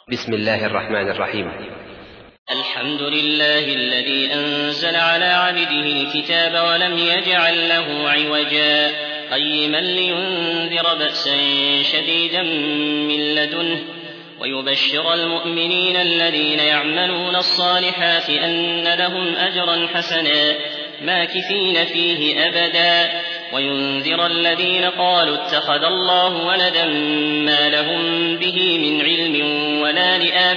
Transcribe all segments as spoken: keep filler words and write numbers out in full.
بسم الله الرحمن الرحيم. الحمد لله الذي أنزل على عبده الكتاب ولم يجعل له عوجا قيما لينذر بأسا شديدا من لدنه ويبشر المؤمنين الذين يعملون الصالحات أن لهم أجرا حسنا ماكثين فيه أبدا وينذر الذين قالوا اتخذ الله ولدا ما لهم به من علم ولا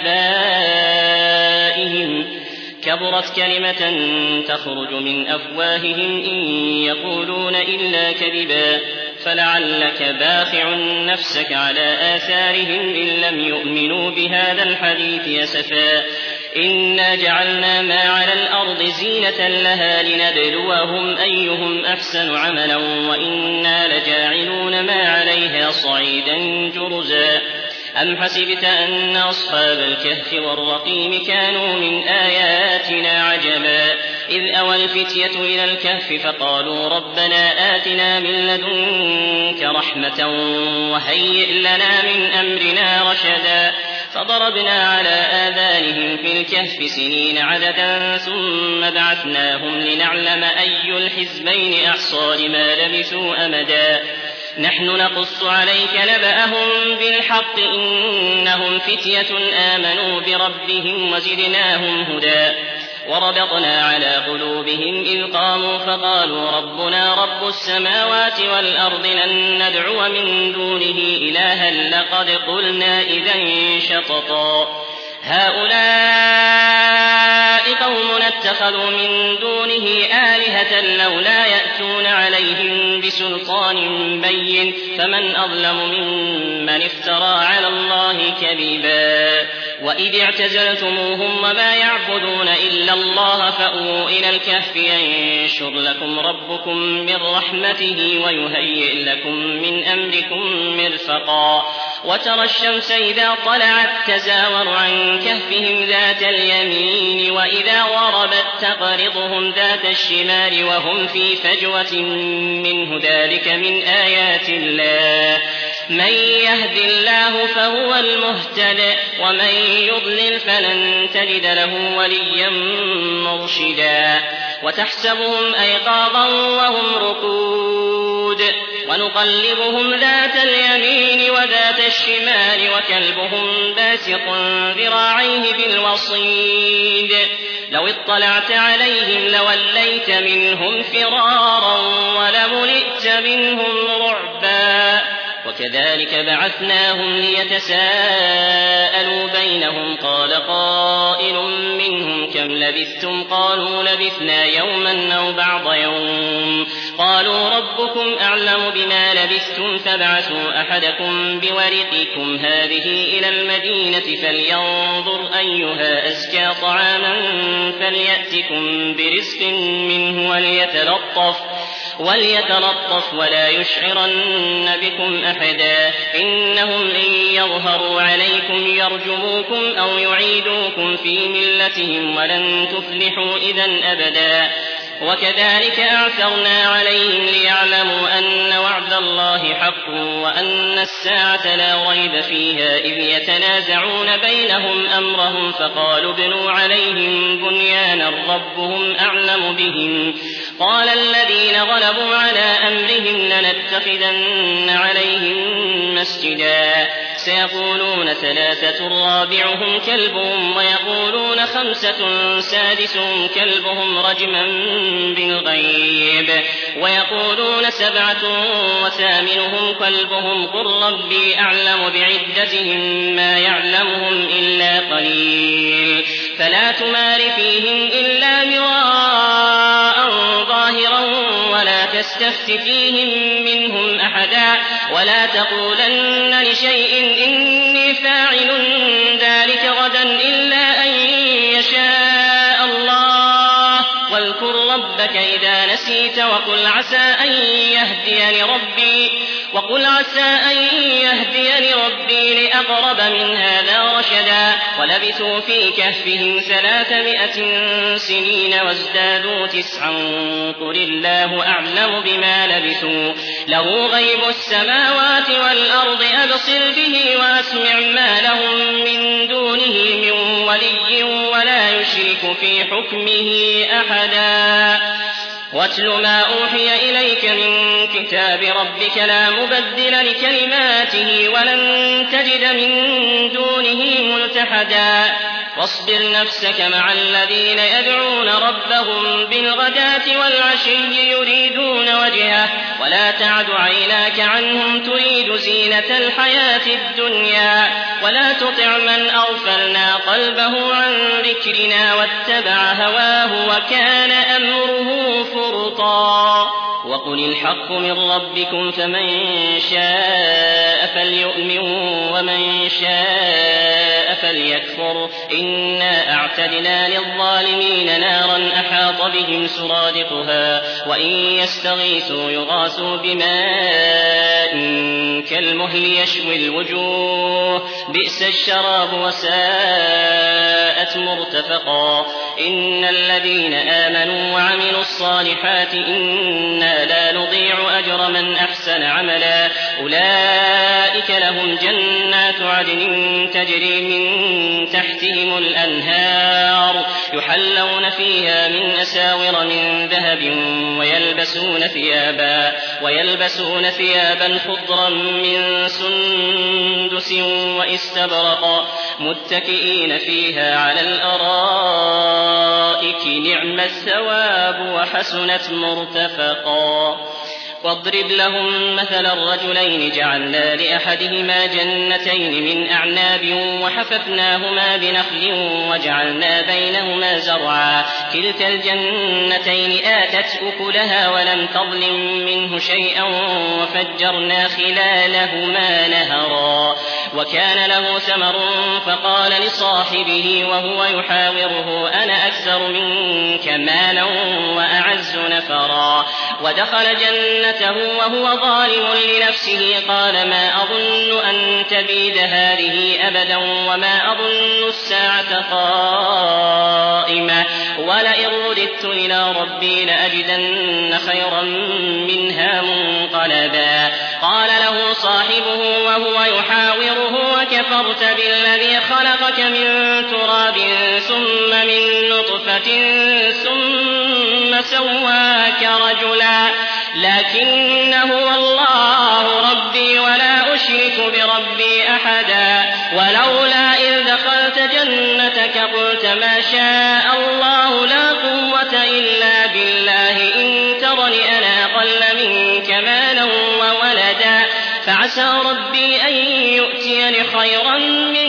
لآبائهم كبرت كلمة تخرج من أفواههم إن يقولون إلا كذبا فلعلك باخع نفسك على آثارهم إن لم يؤمنوا بهذا الحديث أسفا إنا جعلنا ما على الأرض زينة لها لنبلوهم أيهم أحسن عملا وإنا لجاعلون ما عليها صعيدا جرزا أم حسبت أن أصحاب الكهف والرقيم كانوا من آياتنا عجبا إذ أوى الفتية إلى الكهف فقالوا ربنا آتنا من لدنك رحمة وهيئ لنا من أمرنا رشدا فضربنا على آذانهم في الكهف سنين عددا ثم بعثناهم لنعلم أي الحزبين أحصى لما لبثوا أمدا نحن نقص عليك نبأهم بالحق إنهم فتية آمنوا بربهم وزدناهم هدى وربطنا على قلوبهم إذ قاموا فقالوا ربنا رب السماوات والأرض لن ندعو من دونه إلها لقد قلنا إذا شططا هؤلاء قوم اتخذوا من دونه آلهة لولا يأتون عليهم بسلطان بين فمن أظلم ممن افترى على الله كذبا وإذ اعتزلتموهم وما يعبدون إلا الله فأووا إلى الكهف ينشر لكم ربكم من رحمته ويهيئ لكم من أمركم مرفقا وترى الشمس إذا طلعت تزاور عن كهفهم ذات اليمين وإذا غربت تقرضهم ذات الشمال وهم في فجوة منه ذلك من آيات الله من يهد الله فهو المهتد ومن يضلل فلن تجد له وليا مرشدا وتحسبهم أيقاظا وهم رقود ونقلبهم ذات اليمين وذات الشمال وكلبهم باسط ذراعيه بالوصيد لو اطلعت عليهم لوليت منهم فرارا ولملئت منهم رعبا وكذلك بعثناهم ليتساءلوا بينهم قال قائل منهم كم لبثتم قالوا لبثنا يوما أو بعض يوم قالوا ربكم أعلم بما لبثتم فابعثوا أحدكم بورقكم هذه إلى المدينة فلينظر أيها أزكى طعاما فليأتكم برزق منه وليتلطف وليتلطف ولا يشعرن بكم أحدا إنهم إن يظهروا عليكم يرجموكم أو يعيدوكم في ملتهم ولن تفلحوا إذا أبدا وكذلك أعثرنا عليهم ليعلموا أن وعد الله حق وأن الساعة لا ريب فيها إذ يتنازعون بينهم أمرهم فقالوا ابنوا عليهم بنيانا ربهم أعلم بهم قال الذين غلبوا على أمرهم لنتخذن عليهم مسجدا سيقولون ثلاثة رابعهم كلبهم ويقولون خمسة سادسهم كلبهم رجما بالغيب ويقولون سبعة وثامنهم كلبهم قل ربي أعلم بعدتهم ما يعلمهم إلا قليل فلا تمار فيهم إلا مراء ظاهرا ولا تستفت فيهم منهم أحدا ولا تقولن لشيء إني فاعل ذلك غدا إلا أن يشاء الله واذكر ربك إذا نسيت وقل عسى أن يهديني ربي وقل عسى أن يهديني ربي لأقرب من هذا رشدا ولبثوا في كهفهم ثلاثمائة سنين وازدادوا تسعا قل الله أعلم بما لبثوا له غيب السماوات والأرض أبصر به وأسمع ما لهم من دون في حكمه أحدا واتل ما أوحي إليك من كتاب ربك لا مبدل لكلماته ولن تجد من دونه ملتحدا واصبر نفسك مع الذين يدعون ربهم بالغداة والعشي يريدون وجهه ولا تعد عيناك عنهم تريد زينة الحياة الدنيا ولا تطع من أغفلنا قلبه عن ذكرنا واتبع هواه وكان أمره فرطا وقل الحق من ربكم فمن شاء فليؤمن ومن شاء فليكفر إنا أعتدنا للظالمين نارا أحاط بهم سرادقها وإن يستغيثوا يغاثوا بماء كالمهل يشوي الوجوه بئس الشراب وساءت مرتفقا إن الذين آمنوا وعملوا الصالحات إنا لا نضيع أجر من أحسن عملا أولئك لهم جنات عدن تجري من تحتهم الأنهار يحلون فيها من أساور من ذهب ويلبسون ثيابا ويلبسون ثيابا خضرا من سندس واستبرق متكئين فيها على الأرائك نعم الثواب وحسنت مرتفقا واضرب لهم مثل الرجلين جعلنا لأحدهما جنتين من أعناب وحففناهما بنخل وجعلنا بينهما زرعا كلتا الجنتين آتت أكلها ولم تظلم منه شيئا وفجرنا خلالهما نهرا وكان له ثمر فقال لصاحبه وهو يحاوره أنا أكثر منك مالا وأعز نفرا ودخل جنته وهو ظالم لنفسه قال ما أظن أن تبيد هذه أبدا وما أظن الساعة قائمة ولئن رددت إلى ربي لأجدن خيرا منها منقلبا قال له صاحبه وهو يحاوره وكفرت بالذي خلقك من تراب ثم من نطفة ثم سواك رجلا لكن هو الله ربي ولا أشرك بربي أحدا ولولا إذ دخلت جنتك قلت ما شاء الله لا قوة إلا بالله إن ترني أنا أقل منك مالا وولدا فعسى ربي أن يؤتيني خيرا من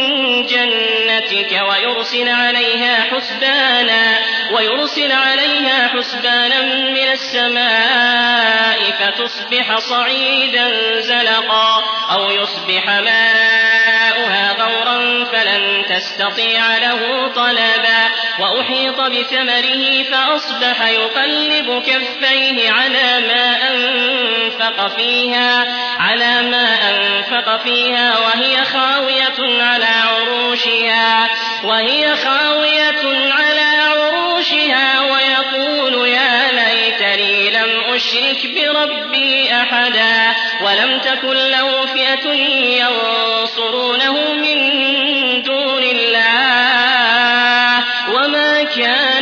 جنتك ويرسل عليها حسبانا ويرسل عليها حسبانا من السماء فتصبح صعيدا زلقا أو يصبح ماؤها غورا فلن تستطيع له طلبا وأحيط بثمره فأصبح يقلب كفيه على ما أنفق فيها على ما أنفق فيها وهي خاوية على عروشها وهي خاوية على عروشها ويقول يا ليتني لم أشرك بربي أحدا ولم تكن له فئة ينصرونه من دون الله وما كان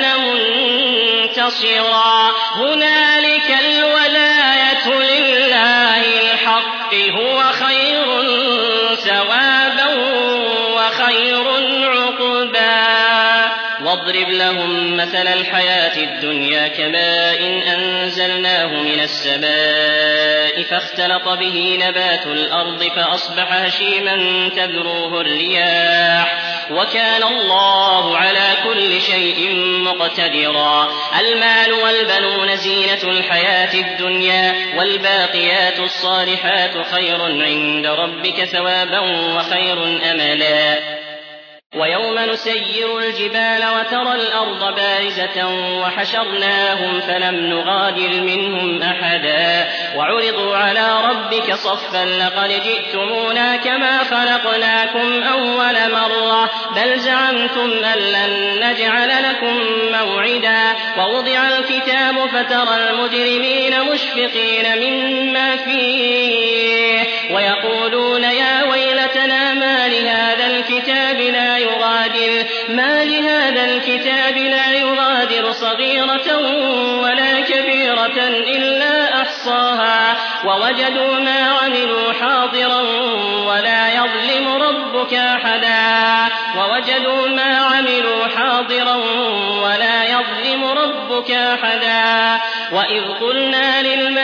منتصرا هنالك الولاية لله الحق هو خير ثوابا وخير عقبا واضرب لهم مثل الحياة الدنيا كماء أنزلناه من السماء فاختلط به نبات الأرض فأصبح هشيما تذروه الرياح وكان الله على كل شيء مقتدرا المال والبنون زينة الحياة الدنيا والباقيات الصالحات خير عند ربك ثوابا وخير أملا ويوم نسير الجبال وترى الأرض بارزة وحشرناهم فلم نغادر منهم أحدا وعرضوا على ربك صفا لقد جئتمونا كما خلقناكم أول مرة بل زعمتم أن لن نجعل لكم موعدا ووضع الكتاب فترى المجرمين مشفقين مما فيه ويقولون يا ويلتنا ما لهذا الكتاب الكتاب لا يغادر ما لهذا الكتاب لا يغادر صغيرة ولا كبيرة إلا أحصاها ووجدوا ما عملوا حاضرا ولا يظلم ربك أحدا ووجدوا ما عملوا حاضرا ولا يظلم ربك أحدا وإذ قلنا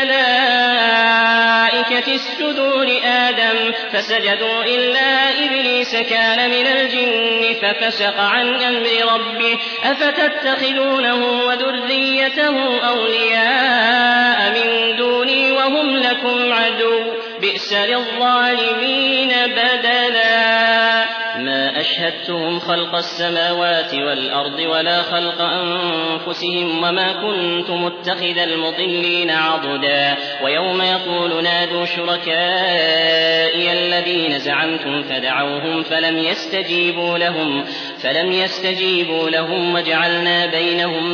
للملائكة اسجدوا لآدم فسجدوا إلا إبليس كان من الجن ففسق عن أمر ربه أفتتخذونه وذريته أولياء من دوني وهم لكم عدو بئس للظالمين بدلا ما أشهدتهم خلق السماوات والأرض ولا خلق أنفسهم وما كنت متخذ المضلين عضدا ويوم يقول نادوا شركائي الذين زعمتم فدعوهم فلم يستجيبوا لهم فلم يستجيبوا لهم وجعلنا بينهم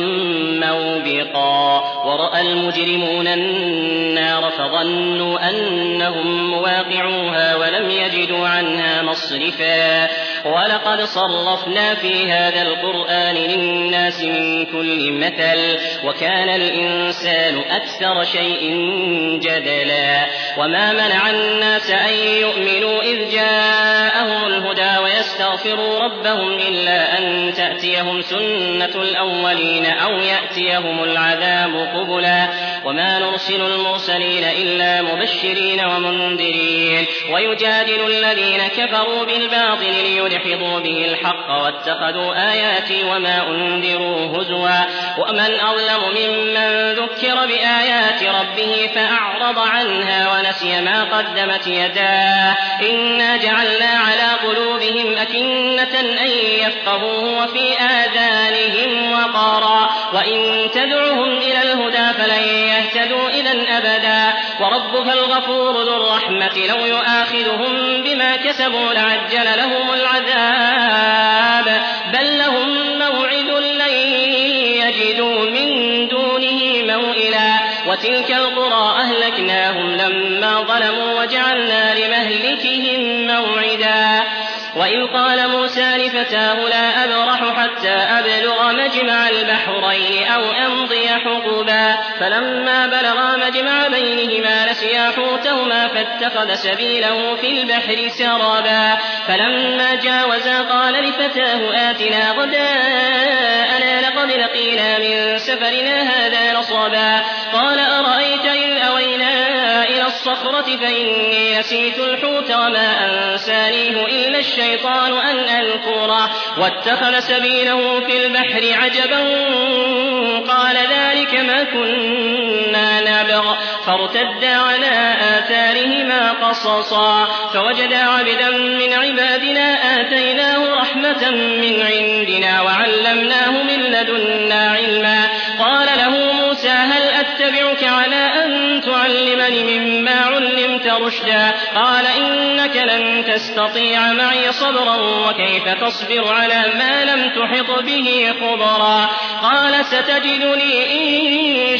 موبقا ورأى المجرمون النار فظنوا أنهم مواقعوها ولم يجدوا عنها مصرفا ولقد صرفنا في هذا القرآن للناس من كل مثل وكان الإنسان أكثر شيء جدلا وما منع الناس أن يؤمنوا إذ جاءهم الهدى ويستغفروا ربهم إلا أن تأتيهم سنة الأولين أو يأتيهم العذاب قبلا وما نرسل المرسلين إلا مبشرين ومنذرين ويجادل الذين كفروا بالباطل ليدحضوا به الحق واتخذوا آياتي وما أنذروا هزوا ومن أظلم ممن ذكر بآيات ربه فأعرض عنها ونسي ما قدمت يداه إنا جعلنا على قلوبهم أكنة أن يفقهوه وفي آذانهم وقرا وإن تدعهم إلى الهدى فلن يهتدوا إذا أبدا وربك الغفور ذو الرحمة لو يؤاخذهم بما كسبوا لعجل لهم العذاب بل لهم موعد لن يجدوا من دونه موئلا وتلك القرى أهلكناهم لما ظلموا وجعلنا لمهلكهم موعدا وإذ قال موسى لفتاه لا أبرح حتى أبلغ مجمع البحرين أو أمضي حقبا فلما بلغا مجمع بينهما نسيا حوتهما فاتخذ سبيله في البحر سرابا فلما جاوزا قال لفتاه آتنا غداءنا لقد لقينا من سفرنا هذا نصبا قال أرأيت إذ أوينا إلى الصخرة فإني نسيت الحوت وما أنسانيه إلا الشيطان أن أذكره واتخذ سبيله في البحر عجبا قال ذلك ما كنا نبغ فارتدا على آثارهما قصصا فوجدا عبدا من عبادنا آتيناه رحمة من عندنا وعلمناه من لدنا علما قال له موسى هل أتبعك على أن تعلمني مما علمت رشدا قال إنك لن تستطيع معي صبرا وكيف تصبر على ما لم تحط به خبرا قال ستجدني إن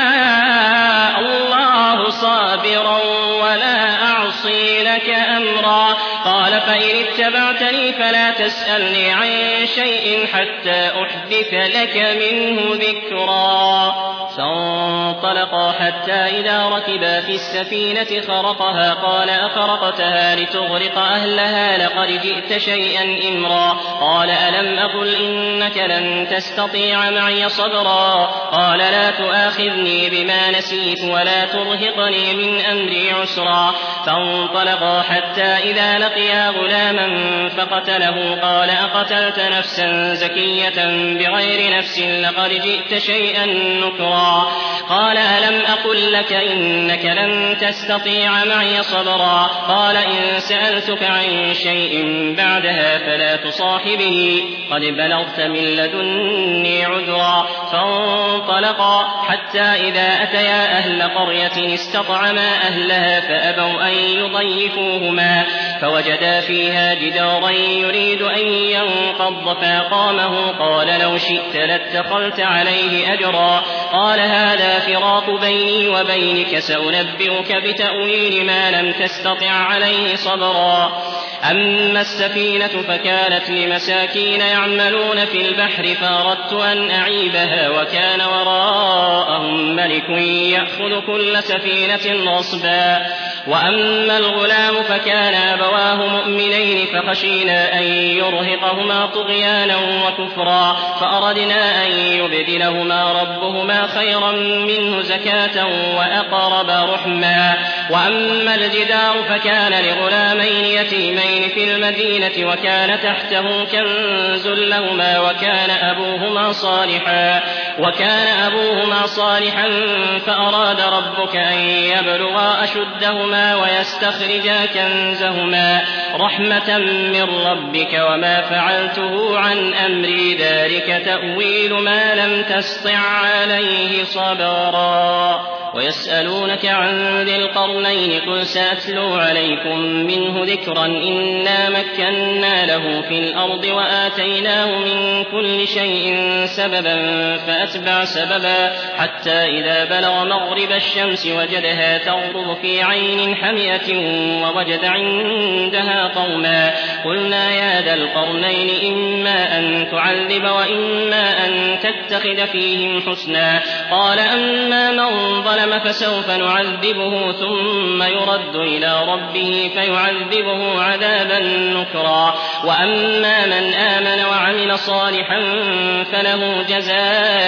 شاء الله صابرا ولا أعصي لك أمرا قال فإن اتبعتني فلا تسألني عن شيء حتى أحدث لك منه ذكرا فانطلقا حتى إذا ركبا في السفينة خرقها قال أخرقتها لتغرق أهلها لقد جئت شيئا إمرا قال ألم أقل إنك لن تستطيع معي صبرا قال لا تؤاخذني بما نسيت ولا ترهقني من أمري عسرا فانطلقا حتى إذا لقيا غلاما فقتله قال أقتلت نفسا زكية بغير نفس لقد جئت شيئا نكرا قال ألم أقل لك إنك لن تستطيع معي صبرا قال إن سألتك عن شيء بعدها فلا تصاحبني قد بلغت من لدني عذرا فانطلقا حتى إذا أتيا أهل قرية استطعما أهلها فأبوا أن يضيفوهما فوجدا فيها جدارا يريد أن ينقض فأقامه قال لو شئت لاتخذت عليه أجرا قال هذا فراق بيني وبينك سأنبئك بتأويل ما لم تستطع عليه صبرا أما السفينة فكانت لمساكين يعملون في البحر فأردت أن أعيبها وكان وراءهم ملك يأخذ كل سفينة غصبا. وأما الغلام فكان أبواه مؤمنين فخشينا أن يرهقهما طغيانا وكفرا فأردنا أن يبدلهما ربهما خيرا منه زكاة وأقرب رحما. وأما الجدار فكان لغلامين يتيمين في المدينة وكان تحته كنز لهما وكان أبوهما صالحا وكان أبوهما صالحا فأراد ربك أن يبلغا أشدهما ويستخرجا كنزهما رحمة من ربك وما فعلته عن أمري ذلك تأويل ما لم تسطع عليه صبرا. ويسألونك عن ذي القرنين قل سأتلو عليكم منه ذكرا إنا مكنا له في الأرض وآتيناه من كل شيء سببا فأتبع سببا حتى إذا بلغ مغرب الشمس وجدها تغرب في عين حمئة ووجد عندها قوما قلنا يا ذا القرنين إما أن تعذب وإما أن تتخذ فيهم حسنا قال أما من ظلم فسوف نعذبه ثم يرد إلى ربه فيعذبه عذابا نكرا وأما من آمن وعمل صالحا فله جزاء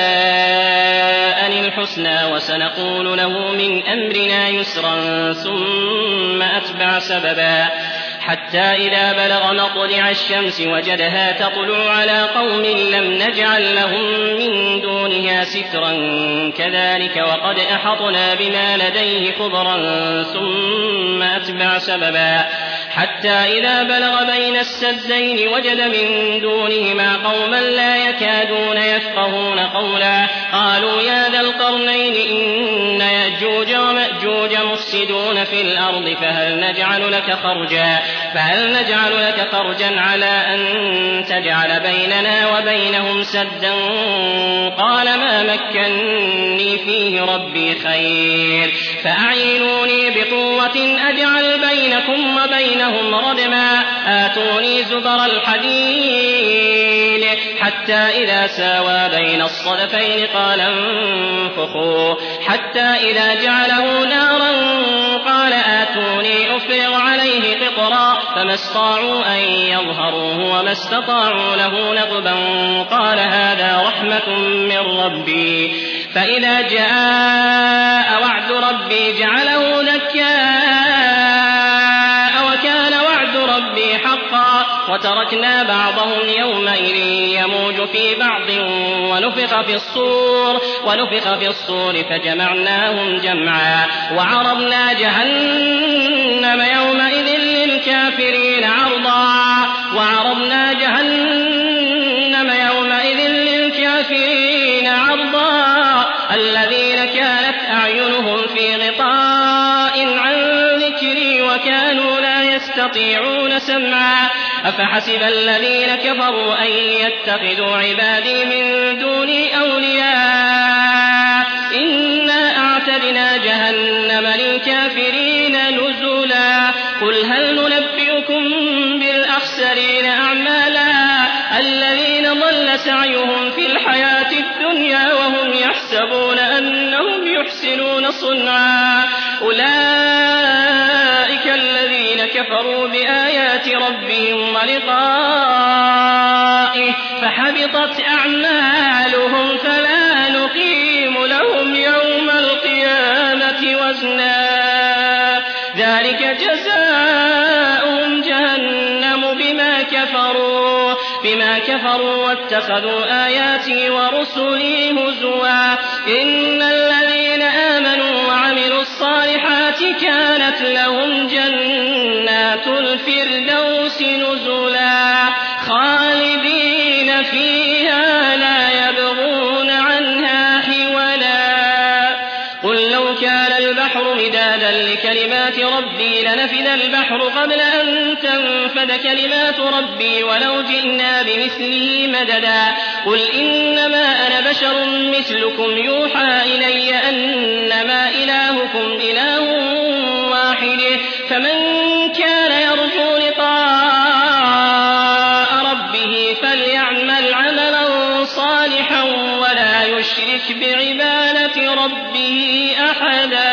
الحسنى وسنقول له من أمرنا يسرا ثم أتبع سببا حتى إذا بلغ مطلع الشمس وجدها تطلع على قوم لم نجعل لهم من دونها سترا كذلك وقد أحطنا بما لديه خبرا ثم أتبع سببا حتى إذا بلغ بين السدين وجد من دونهما قوما لا يكادون يفقهون قولا قالوا يا ذا القرنين إن يأجوج ومأجوج مفسدون في الأرض فهل نجعل لك خرجا فهل نجعل لك خرجا على أن تجعل بيننا وبينهم سدا قال ما مكني فيه ربي خير فأعينوني بقوة أجعل بينكم وبينهم ردما آتوني زبر الحديد حتى إذا ساوى بين الصدفين قال انفخوا حتى إذا جعله نارا قال آتوني أفرغ عليه قطرا فما استطاعوا أن يظهروه وما استطاعوا له نقبا قال هذا رحمة من ربي فإذا جاء وعد ربي جعله دكاء وكان وعد ربي حقا وتركنا بعضهم يومئذ يموج في بعض ونفخ في الصور ونفخ في الصور فجمعناهم جمعا وعرضنا جهنم يومئذ للكافرين عرضا وعرضنا جهنم يومئذ للكافرين عرضا الذين كانت أعينهم في غطاء عن ذكري وكانوا لا يستطيعون سمعا أفحسب الذين كفروا أن يتخذوا عبادي من دوني أولياء إنا أعتدنا جهنم للكافرين نزلا قل هل ننبئكم بالأخسرين أعمالا الذين ضل سعيهم في الحياة الدنيا وهم يحسبون أنهم يحسنون صنعا أولئك الذين كفروا بآيات ربهم ولقائه فحبطت أعمالهم فلا نقيم لهم يوم القيامة وزنا ذلك جزاؤهم جهنم بما كفروا بما كفروا واتخذوا آياتي ورسلي هزوا إن الذين آمنوا وعملوا الصالحات كانت لهم جنات الفردوس نزلا خالدين فيها لا يبغون عنها حولا قل لو كان البحر مدادا لكلمات ربي لنفد البحر قبل أن تنفد كلمات ربي ولو جئنا بمثله مددا قل إنما أنا بشر مثلكم يوحى إلي أنما إلهكم إله واحد فمن كان يرجو لقاء صالحا ولا يشرك بعبادة ربه أحدا.